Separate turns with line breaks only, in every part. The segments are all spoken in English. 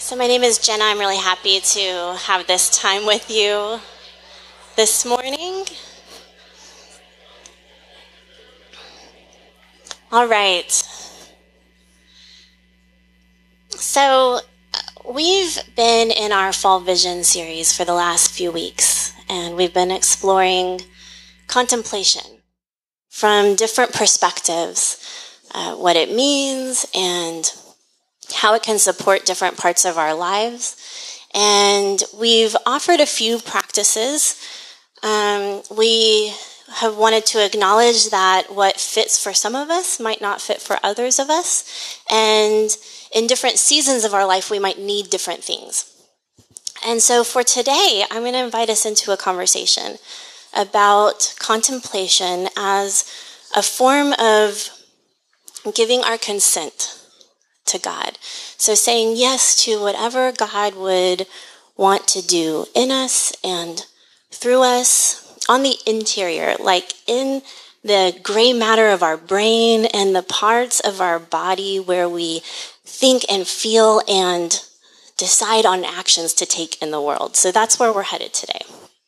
So my name is Jenna. I'm really happy to have this time with you this morning. All right. So we've been in our Fall Vision series for the last few weeks, and we've been exploring contemplation from different perspectives, what it means and how it can support different parts of our lives. And we've offered a few practices. We have wanted to acknowledge that what fits for some of us might not fit for others of us. And in different seasons of our life, we might need different things. And so for today, I'm going to invite us into a conversation about contemplation as a form of giving our consent to God. So saying yes to whatever God would want to do in us and through us on the interior, like in the gray matter of our brain and the parts of our body where we think and feel and decide on actions to take in the world. So that's where we're headed today.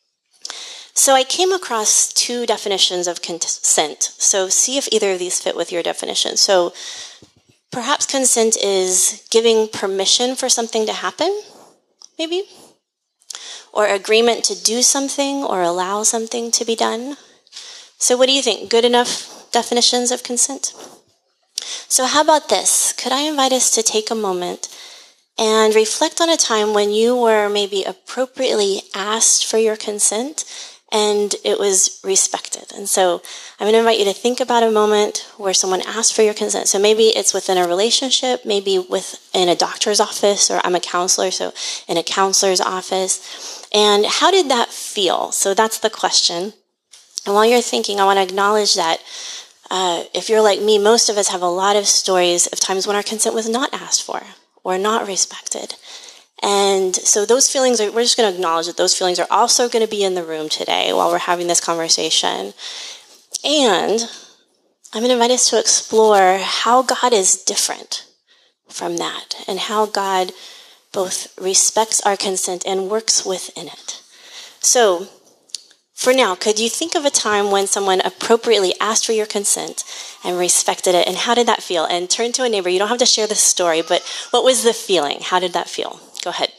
So I came across two definitions of consent. So see if either of these fit with your definition. So perhaps consent is giving permission for something to happen, maybe, or agreement to do something or allow something to be done. So what do you think? Good enough definitions of consent? So how about this? Could I invite us to take a moment and reflect on a time when you were maybe appropriately asked for your consent and it was respected? And so I'm going to invite you to think about a moment where someone asked for your consent. So maybe it's within a relationship, maybe within a doctor's office, or I'm a counselor, so in a counselor's office. And how did that feel? So that's the question. And while you're thinking, I want to acknowledge that if you're like me, most of us have a lot of stories of times when our consent was not asked for or not respected. And so those feelings, we're just going to acknowledge that those feelings are also going to be in the room today while we're having this conversation. And I'm going to invite us to explore how God is different from that and how God both respects our consent and works within it. So for now, could you think of a time when someone appropriately asked for your consent and respected it? And how did that feel? And turn to a neighbor. You don't have to share this story, but what was the feeling? How did that feel? Go ahead.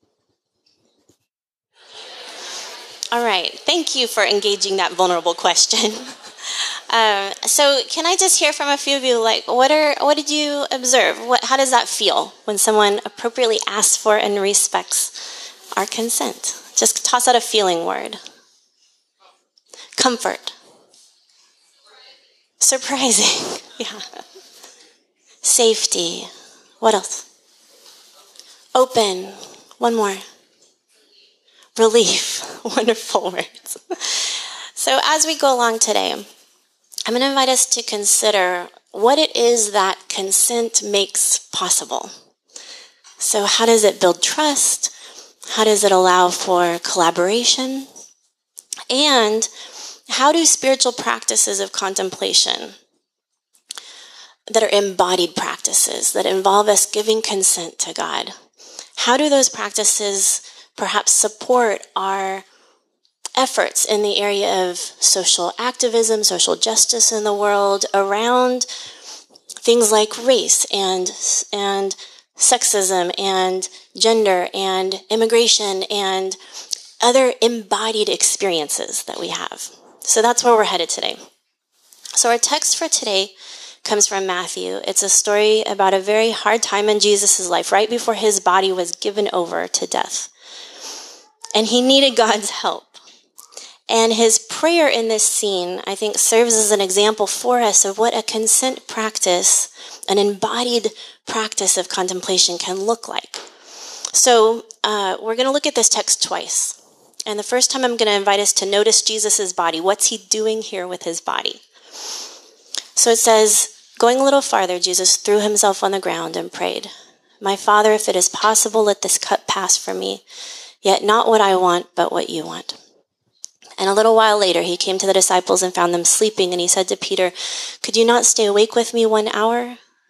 All right. Thank you for engaging that vulnerable question. So can I just hear from a few of you, like, what did you observe? How does that feel when someone appropriately asks for and respects our consent? Just toss out a feeling word. Comfort. Surprising. Yeah. Safety. What else? Open. One more. Relief. Wonderful words. So as we go along today, I'm going to invite us to consider what it is that consent makes possible. So how does it build trust? How does it allow for collaboration? And how do spiritual practices of contemplation that are embodied practices that involve us giving consent to God, how do those practices perhaps support our efforts in the area of social activism, social justice in the world around things like race and sexism and gender and immigration and other embodied experiences that we have? So that's where we're headed today. So our text for today comes from Matthew. It's a story about a very hard time in Jesus' life, right before his body was given over to death. And he needed God's help. And his prayer in this scene, I think, serves as an example for us of what a consent practice, an embodied practice of contemplation can look like. So we're going to look at this text twice. And the first time I'm going to invite us to notice Jesus' body. What's he doing here with his body? So it says, going a little farther, Jesus threw himself on the ground and prayed, "My Father, if it is possible, let this cup pass from me. Yet not what I want, but what you want." And a little while later, he came to the disciples and found them sleeping. And he said to Peter, "Could you not stay awake with me 1 hour?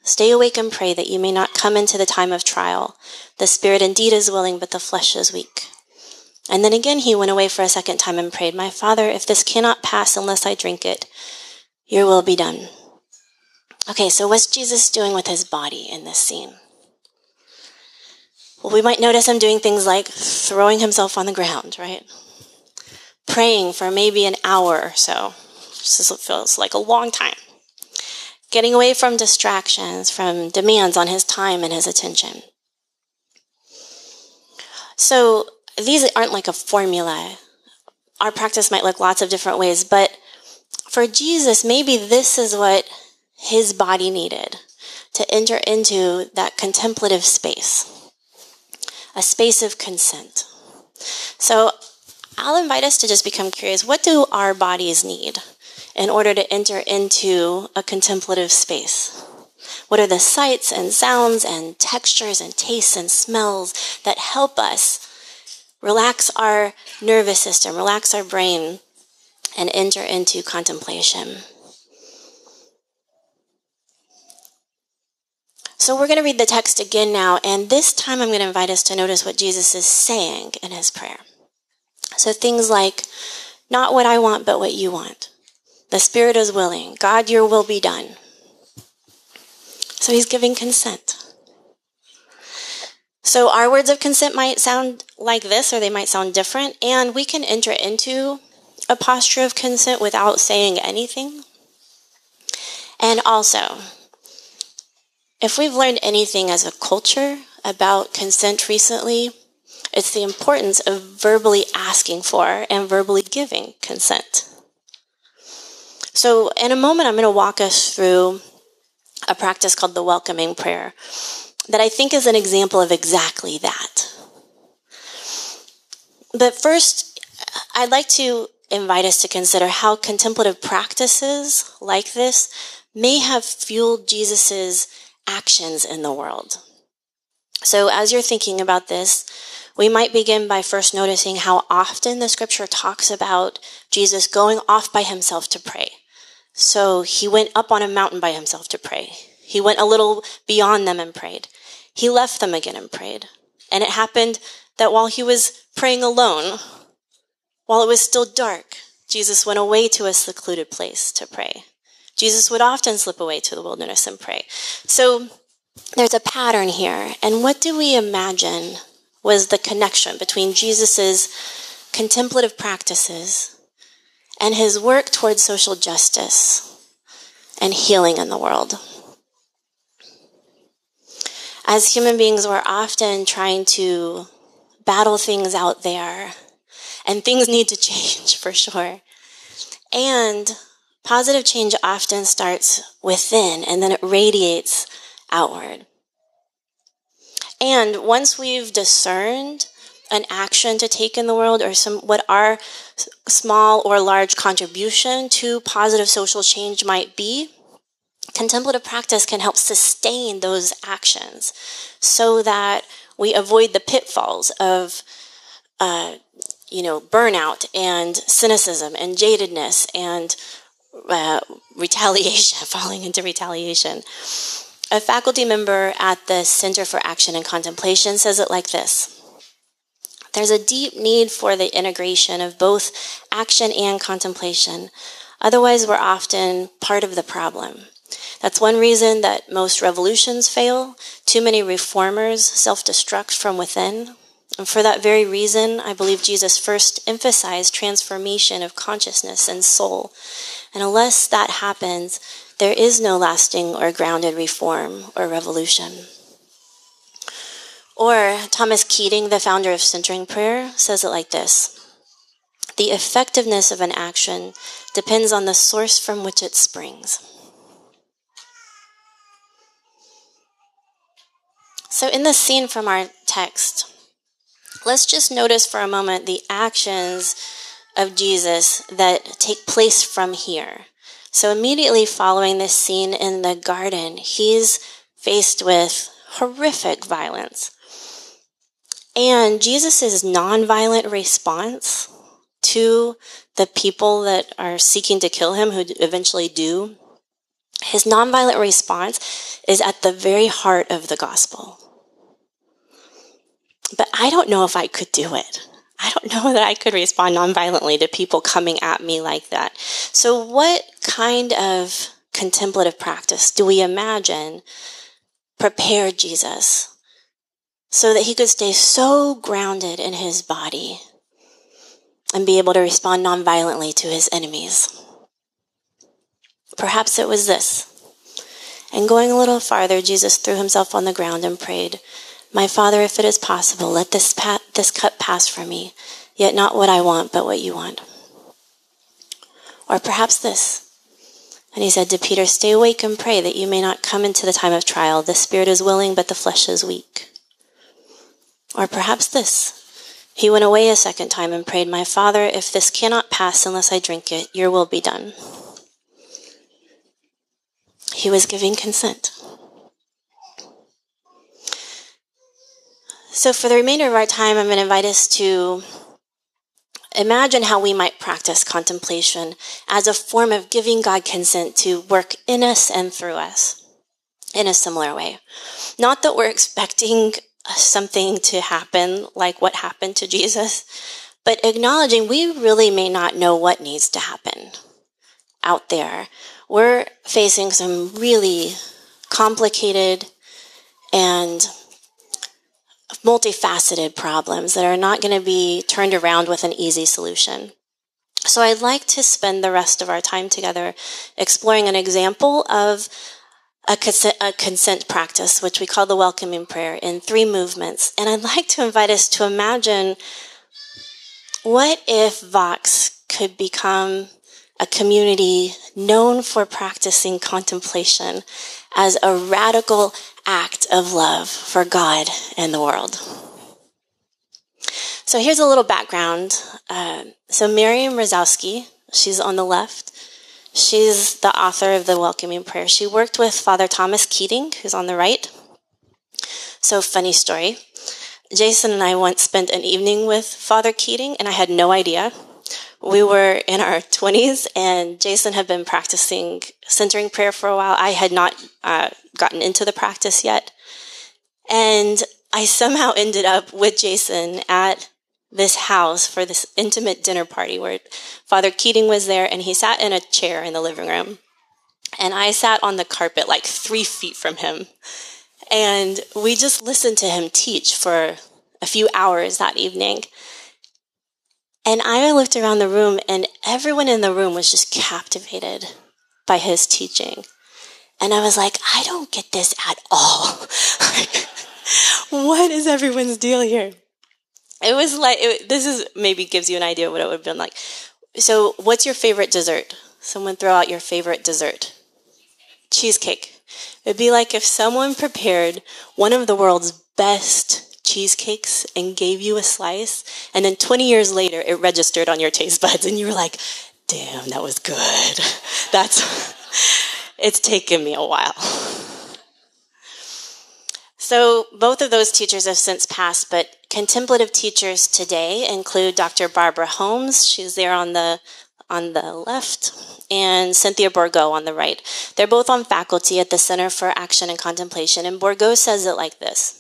Stay awake and pray that you may not come into the time of trial. The spirit indeed is willing, but the flesh is weak." And then again he went away for a second time and prayed, "My Father, if this cannot pass unless I drink it, your will be done." Okay, so what's Jesus doing with his body in this scene? Well, we might notice him doing things like throwing himself on the ground, right? Praying for maybe an hour or so. This feels like a long time. Getting away from distractions, from demands on his time and his attention. So these aren't like a formula. Our practice might look lots of different ways, but for Jesus, maybe this is what his body needed to enter into that contemplative space, a space of consent. So I'll invite us to just become curious. What do our bodies need in order to enter into a contemplative space? What are the sights and sounds and textures and tastes and smells that help us relax our nervous system, relax our brain, and enter into contemplation? So we're going to read the text again now, and this time I'm going to invite us to notice what Jesus is saying in his prayer. So things like, "Not what I want, but what you want. The spirit is willing. God, your will be done." So he's giving consent. So our words of consent might sound like this, or they might sound different, and we can enter into a posture of consent without saying anything. And also, if we've learned anything as a culture about consent recently, it's the importance of verbally asking for and verbally giving consent. So in a moment, I'm going to walk us through a practice called the welcoming prayer that I think is an example of exactly that. But first, I'd like to invite us to consider how contemplative practices like this may have fueled Jesus's actions in the world. So as you're thinking about this, we might begin by first noticing how often the scripture talks about Jesus going off by himself to pray. So he went up on a mountain by himself to pray. He went a little beyond them and prayed. He left them again and prayed. And it happened that while he was praying alone, while it was still dark, Jesus went away to a secluded place to pray. Jesus would often slip away to the wilderness and pray. So there's a pattern here. And what do we imagine was the connection between Jesus's contemplative practices and his work towards social justice and healing in the world? As human beings, we're often trying to battle things out there, and things need to change for sure. And positive change often starts within, and then it radiates outward. And once we've discerned an action to take in the world, or what our small or large contribution to positive social change might be, contemplative practice can help sustain those actions so that we avoid the pitfalls of burnout and cynicism and jadedness and retaliation, falling into retaliation. A faculty member at the Center for Action and Contemplation says it like this: "There's a deep need for the integration of both action and contemplation. Otherwise, we're often part of the problem. That's one reason that most revolutions fail. Too many reformers self-destruct from within. And for that very reason, I believe Jesus first emphasized transformation of consciousness and soul. And unless that happens, there is no lasting or grounded reform or revolution." Or Thomas Keating, the founder of Centering Prayer, says it like this: "The effectiveness of an action depends on the source from which it springs." So in the scene from our text, let's just notice for a moment the actions of Jesus that take place from here. So immediately following this scene in the garden, he's faced with horrific violence. And Jesus' nonviolent response to the people that are seeking to kill him, who eventually do, His nonviolent response is at the very heart of the gospel. But I don't know if I could do it. I don't know that I could respond nonviolently to people coming at me like that. So what kind of contemplative practice do we imagine prepared Jesus so that he could stay so grounded in his body and be able to respond nonviolently to his enemies? Perhaps it was this. And going a little farther, Jesus threw himself on the ground and prayed, "My Father, if it is possible, let this cup pass from me, yet not what I want, but what you want." Or perhaps this. And he said to Peter, "Stay awake and pray that you may not come into the time of trial. The spirit is willing, but the flesh is weak." Or perhaps this. He went away a second time and prayed, "My Father, if this cannot pass unless I drink it, your will be done." He was giving consent. So for the remainder of our time, I'm going to invite us to imagine how we might practice contemplation as a form of giving God consent to work in us and through us in a similar way. Not that we're expecting something to happen like what happened to Jesus, but acknowledging we really may not know what needs to happen out there. We're facing some really complicated and multifaceted problems that are not going to be turned around with an easy solution. So I'd like to spend the rest of our time together exploring an example of a consent practice, which we call the welcoming prayer, in 3 movements. And I'd like to invite us to imagine, what if Vox could become a community known for practicing contemplation as a radical act of love for God and the world. So here's a little background. So Miriam Rosowski, she's on the left. She's the author of the Welcoming Prayer. She worked with Father Thomas Keating, who's on the right. So funny story. Jason and I once spent an evening with Father Keating, and I had no idea. We were in our 20s, and Jason had been practicing centering prayer for a while. I had not gotten into the practice yet. And I somehow ended up with Jason at this house for this intimate dinner party where Father Keating was there, and he sat in a chair in the living room. And I sat on the carpet like 3 feet from him. And we just listened to him teach for a few hours that evening. And I looked around the room, and everyone in the room was just captivated by his teaching. And I was like, I don't get this at all. Like, what is everyone's deal here? It was like, this is maybe gives you an idea of what it would have been like. So what's your favorite dessert? Someone throw out your favorite dessert. Cheesecake. It'd be like if someone prepared one of the world's best cheesecakes and gave you a slice, and then 20 years later it registered on your taste buds and you were like, damn, that was good. It's taken me a while. So both of those teachers have since passed, but contemplative teachers today include Dr. Barbara Holmes, she's there on the left, and Cynthia Bourgault on the right. They're both on faculty at the Center for Action and Contemplation, and Bourgault says it like this.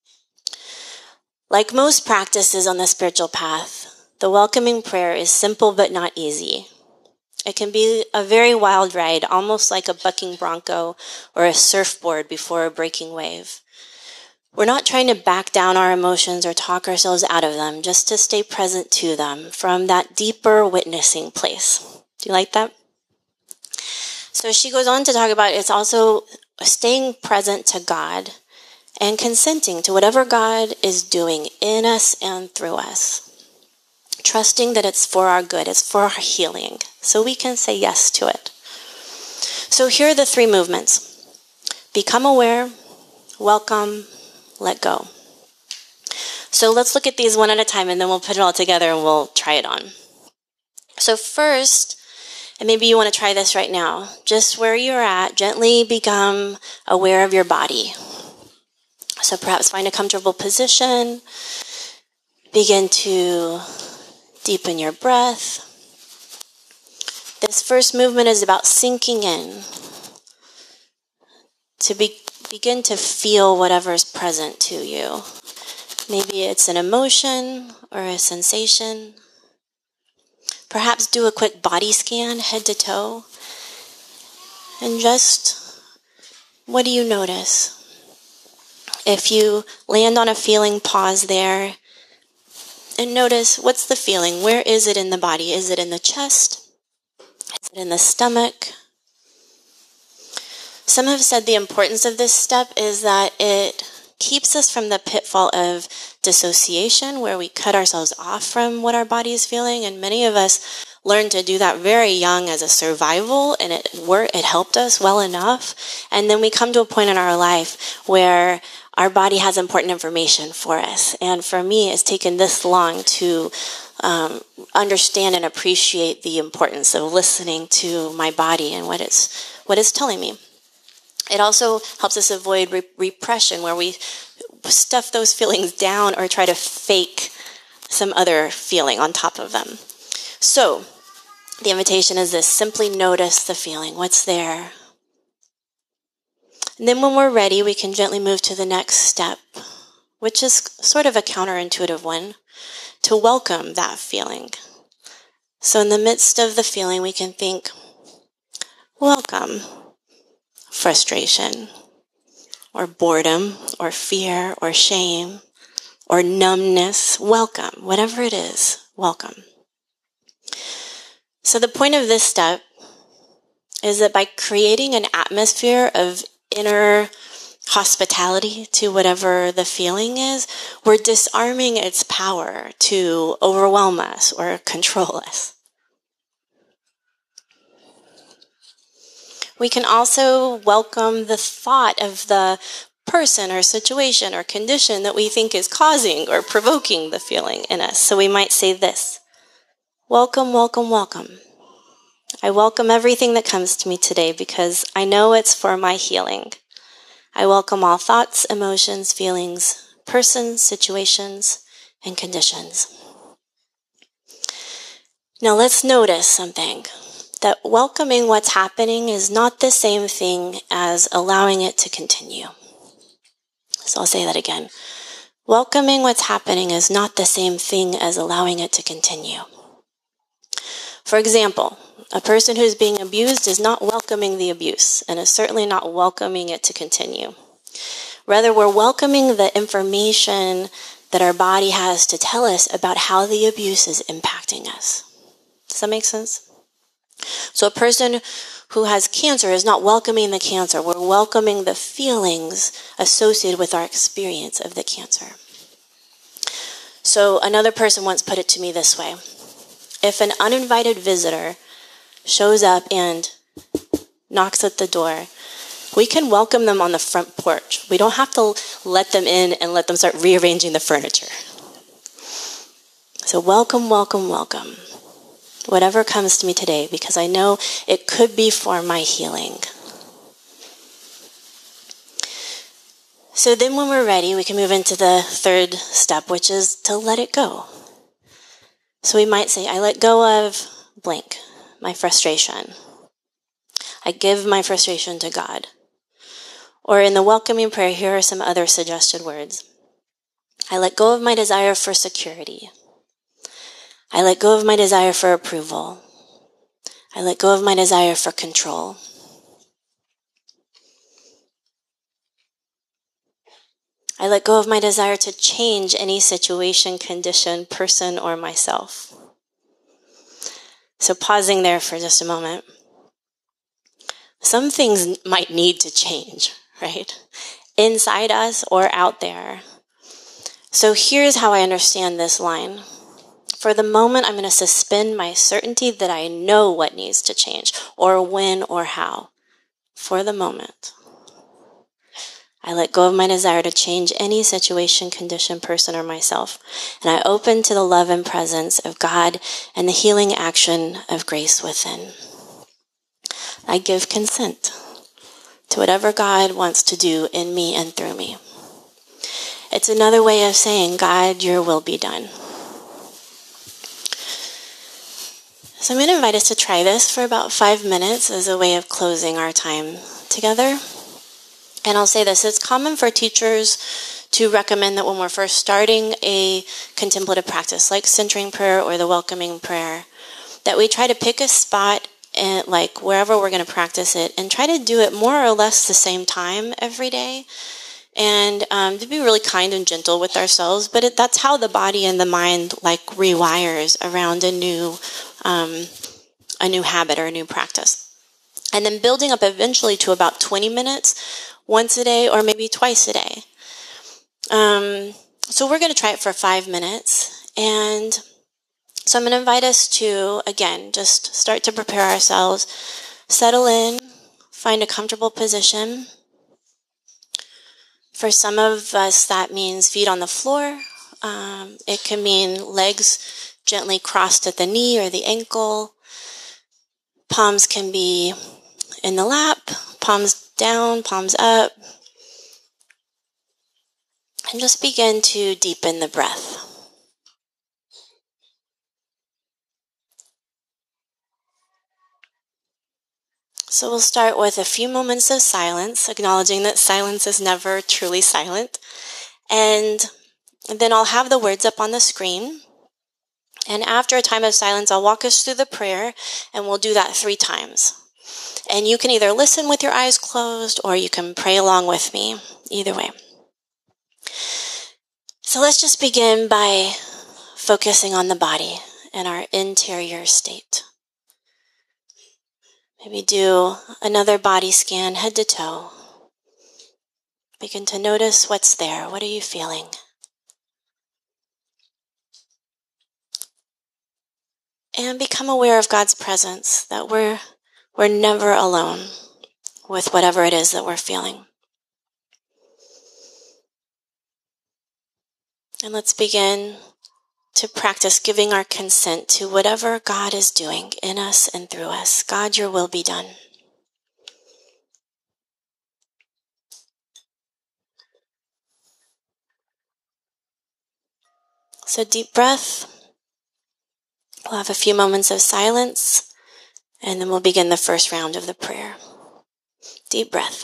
Like most practices on the spiritual path, the welcoming prayer is simple but not easy. It can be a very wild ride, almost like a bucking bronco or a surfboard before a breaking wave. We're not trying to back down our emotions or talk ourselves out of them, just to stay present to them from that deeper witnessing place. Do you like that? So she goes on to talk about it's also staying present to God and consenting to whatever God is doing in us and through us. Trusting that it's for our good, it's for our healing, so we can say yes to it. So here are the 3 movements. Become aware, welcome, let go. So let's look at these one at a time, and then we'll put it all together and we'll try it on. So first, and maybe you want to try this right now, just where you're at, gently become aware of your body. So perhaps find a comfortable position. Begin to deepen your breath. This first movement is about sinking in. to begin to feel whatever's present to you. Maybe it's an emotion or a sensation. Perhaps do a quick body scan, head to toe. And just, what do you notice? If you land on a feeling, pause there and notice, what's the feeling? Where is it in the body? Is it in the chest? Is it in the stomach? Some have said the importance of this step is that it keeps us from the pitfall of dissociation, where we cut ourselves off from what our body is feeling. And many of us learned to do that very young as a survival, and it helped us well enough. And then we come to a point in our life where our body has important information for us. And for me, it's taken this long to understand and appreciate the importance of listening to my body and what it's telling me. It also helps us avoid repression, where we stuff those feelings down or try to fake some other feeling on top of them. So, the invitation is this: simply notice the feeling. What's there? And then when we're ready, we can gently move to the next step, which is sort of a counterintuitive one, to welcome that feeling. So in the midst of the feeling, we can think, welcome frustration, or boredom, or fear, or shame, or numbness. Welcome, whatever it is, welcome. So the point of this step is that by creating an atmosphere of inner hospitality to whatever the feeling is, we're disarming its power to overwhelm us or control us. We can also welcome the thought of the person or situation or condition that we think is causing or provoking the feeling in us. So we might say this: welcome, welcome, welcome. I welcome everything that comes to me today because I know it's for my healing. I welcome all thoughts, emotions, feelings, persons, situations, and conditions. Now let's notice something. That welcoming what's happening is not the same thing as allowing it to continue. So I'll say that again. Welcoming what's happening is not the same thing as allowing it to continue. For example, a person who's being abused is not welcoming the abuse and is certainly not welcoming it to continue. Rather, we're welcoming the information that our body has to tell us about how the abuse is impacting us. Does that make sense? So a person who has cancer is not welcoming the cancer. We're welcoming the feelings associated with our experience of the cancer. So another person once put it to me this way: if an uninvited visitor shows up and knocks at the door, we can welcome them on the front porch. We don't have to let them in and let them start rearranging the furniture. So welcome, welcome, welcome. Whatever comes to me today, because I know it could be for my healing. So then when we're ready, we can move into the third step, which is to let it go. So we might say, I let go of blank, my frustration. I give my frustration to God. Or in the welcoming prayer, here are some other suggested words. I let go of my desire for security. I let go of my desire for approval. I let go of my desire for control. I let go of my desire to change any situation, condition, person, or myself. So pausing there for just a moment. Some things might need to change, right? Inside us or out there. So here's how I understand this line. For the moment, I'm going to suspend my certainty that I know what needs to change, or when or how. For the moment. I let go of my desire to change any situation, condition, person, or myself. And I open to the love and presence of God and the healing action of grace within. I give consent to whatever God wants to do in me and through me. It's another way of saying, God, your will be done. So I'm going to invite us to try this for about 5 minutes as a way of closing our time together. And I'll say this, it's common for teachers to recommend that when we're first starting a contemplative practice, like centering prayer or the welcoming prayer, that we try to pick a spot and like wherever we're going to practice it and try to do it more or less the same time every day. And to be really kind and gentle with ourselves, but that's how the body and the mind like rewires around a new habit or a new practice. And then building up eventually to about 20 minutes once a day or maybe twice a day. So we're going to try it for 5 minutes. And so I'm going to invite us to, again, just start to prepare ourselves, settle in, find a comfortable position. For some of us, that means feet on the floor. It can mean legs gently crossed at the knee or the ankle. Palms can be in the lap, palms down, palms up. And just begin to deepen the breath. So we'll start with a few moments of silence, acknowledging that silence is never truly silent. And then I'll have the words up on the screen. And after a time of silence, I'll walk us through the prayer, and we'll do that 3 times. And you can either listen with your eyes closed or you can pray along with me, either way. So let's just begin by focusing on the body and our interior state. Maybe do another body scan head to toe. Begin to notice what's there. What are you feeling? And become aware of God's presence, that we're never alone with whatever it is that we're feeling. And let's begin to practice giving our consent to whatever God is doing in us and through us. God, your will be done. So deep breath. We'll have a few moments of silence, and then we'll begin the first round of the prayer. Deep breath.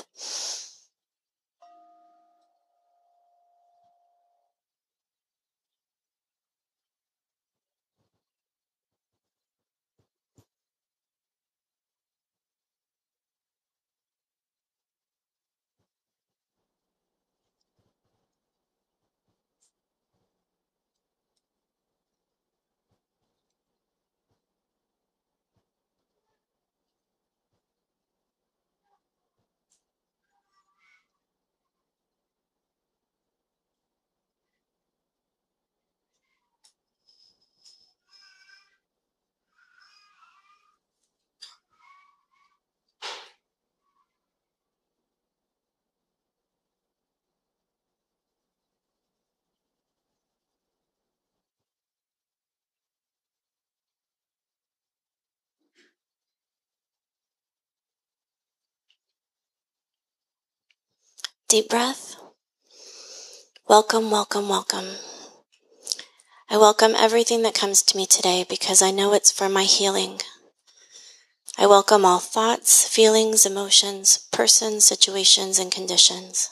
Deep breath. Welcome, welcome, welcome. I welcome everything that comes to me today because I know it's for my healing. I welcome all thoughts, feelings, emotions, persons, situations, and conditions.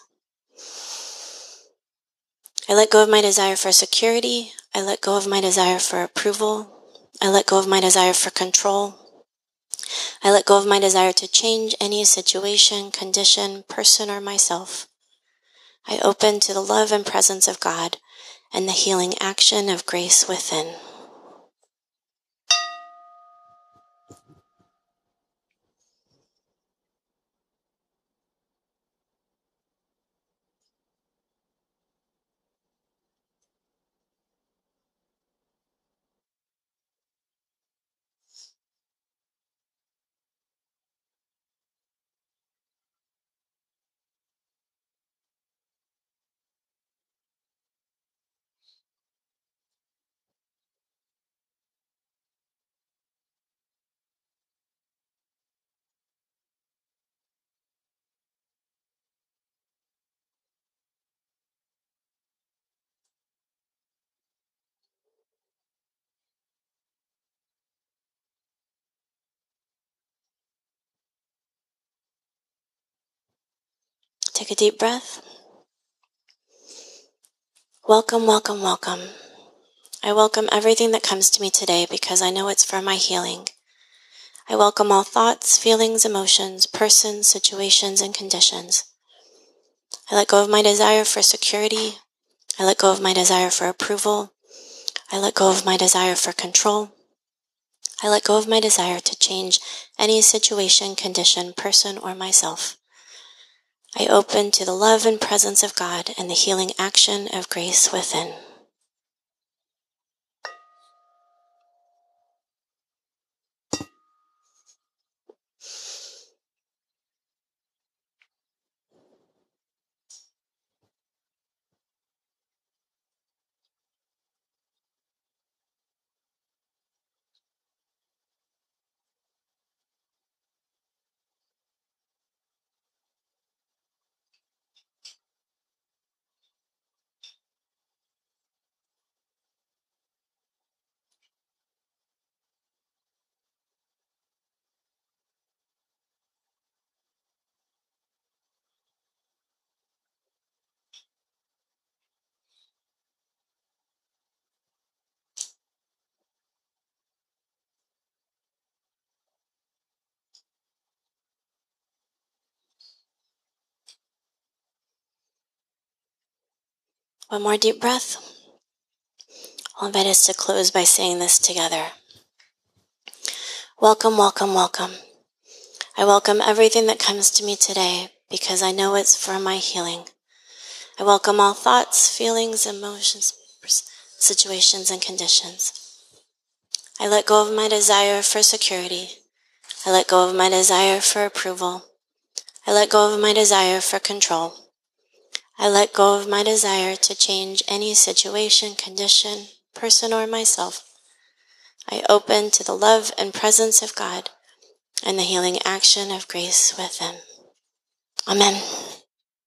I let go of my desire for security. I let go of my desire for approval. I let go of my desire for control. I let go of my desire to change any situation, condition, person, or myself. I open to the love and presence of God and the healing action of grace within. Take a deep breath. Welcome, welcome, welcome. I welcome everything that comes to me today because I know it's for my healing. I welcome all thoughts, feelings, emotions, persons, situations, and conditions. I let go of my desire for security. I let go of my desire for approval. I let go of my desire for control. I let go of my desire to change any situation, condition, person, or myself. I open to the love and presence of God and the healing action of grace within. One more deep breath. I'll invite us to close by saying this together. Welcome, welcome, welcome. I welcome everything that comes to me today because I know it's for my healing. I welcome all thoughts, feelings, emotions, situations, and conditions. I let go of my desire for security. I let go of my desire for approval. I let go of my desire for control. I let go of my desire to change any situation, condition, person, or myself. I open to the love and presence of God and the healing action of grace within. Amen.